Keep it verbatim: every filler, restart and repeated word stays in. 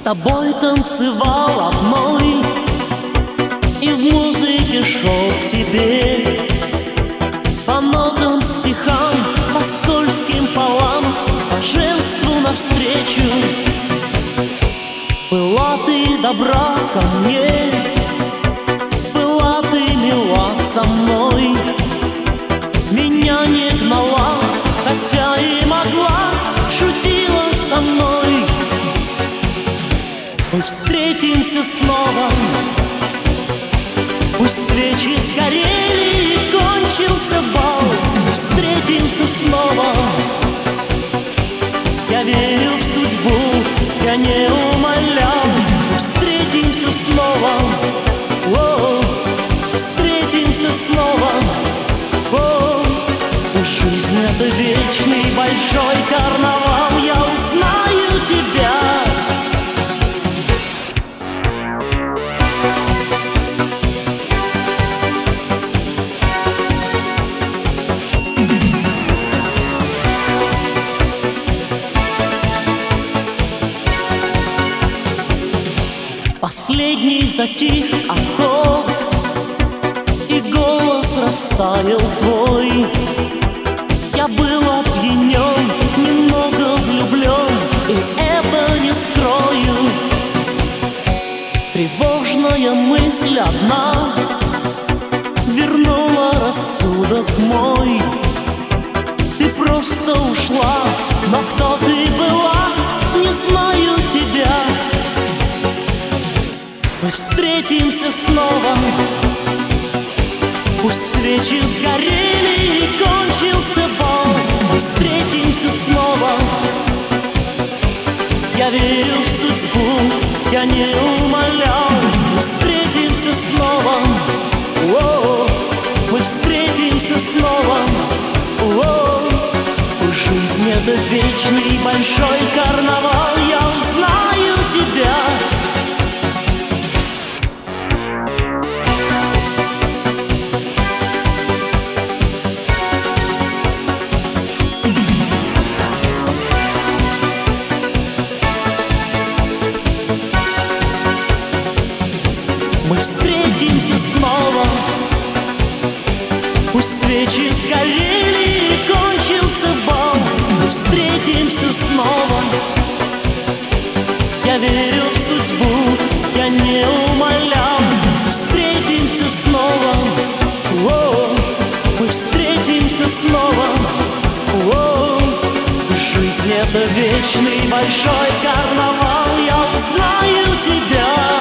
тобой танцевал одной, и в музыке шел к тебе. По нотам, стихам, по скользким полам, по женству навстречу. Была ты добра ко мне, была ты мила со мной. Меня не гнала, хотя и могла, шутила со мной. Мы встретимся снова, пусть свечи сгорели и кончился бал. Мы встретимся снова, я верю в судьбу, я не умолял. Мы встретимся снова, о, встретимся снова, о. Жизнь — это вечный большой карнавал, я узнаю тебя. Последний затих аккорд, и голос растаял твой. Я был опьянен, немного влюблен, и это не скрою. Тревожная мысль одна вернула рассудок мой. Ты просто ушла, но кто ты была, не знаю тебя. Мы встретимся снова, пусть свечи сгорели и кончился бал. Мы встретимся снова, я верю в судьбу, я не умолял. Мы встретимся снова, о, мы встретимся снова, о. Жизнь — это вечный большой карнавал, я узнаю тебя. Мы встретимся снова, пусть свечи сгорели и кончился бал. Мы встретимся снова, я верю в судьбу, я не умолял. Мы встретимся снова, о, мы встретимся снова, о. Жизнь — это вечный большой карнавал, я узнаю тебя.